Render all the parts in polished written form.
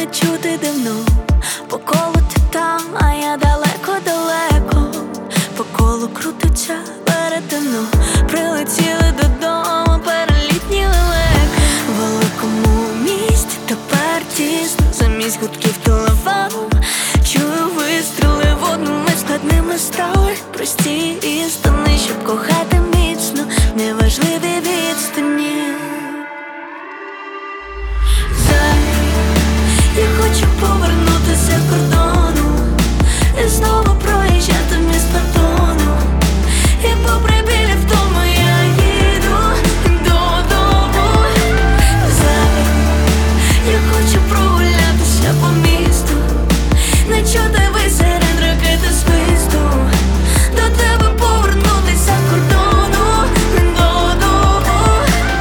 не чути давно. По колу ти там, а я далеко-далеко. По колу крутиться перетину. Прилетіли додому перелітні лелеки. В великому місті тепер тісно. Замість гудків телефону чую вистріли. В одну мить складними стали прості істини, щоб кохати міцно, неважливі відстані. Я хочу повернутися з кордону і знову проїжджати міст пардону. І попри білі втому я їду додому. Я хочу прогулятися по місту, не чути висеред ракети свисту. До тебе повернутися з кордону додому.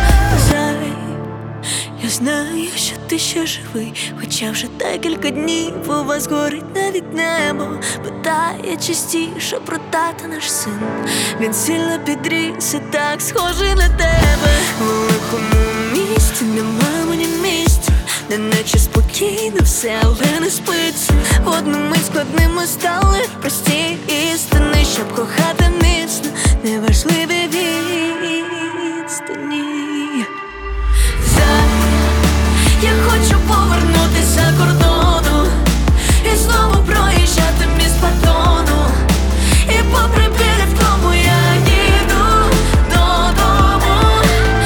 Я знаю, що ти ще живий, хоча вже декілька днів у вас горить навіть небо. Питає частіше про тата наш син. Він сильно підріс і так схожий на тебе. В великому місті нема мені місця, де наче спокійно все, але не спиться. В одну мить складними стали прості істини, щоб кохати міцно, неважливі відстані. Я хочу повернутися з кордону і знову проїжджати міст пардону. І попри білі втому я їду додому.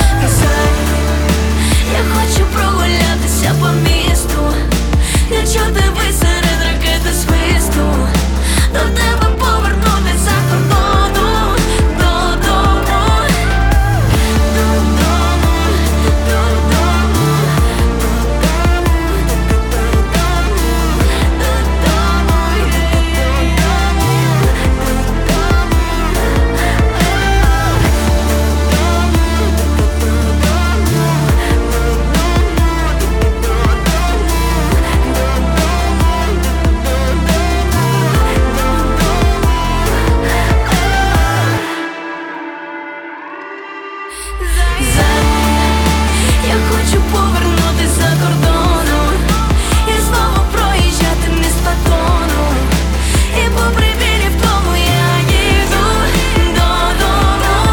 Я хочу прогулятися по місту, не чути висеред ракети свисту. До тебе повернутися з кордону додому. Я хочу повернутися з кордону і знову проїжджати міст пардону. І попри білі втому я їду додому.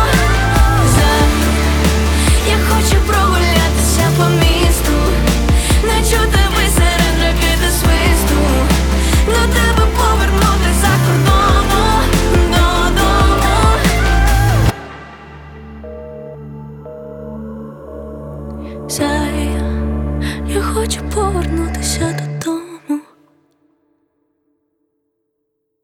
Я хочу прогулятися по місту, не чути висеред ракети свисту. До тебе повернутися з кордону додому. Я хочу повернутися додому.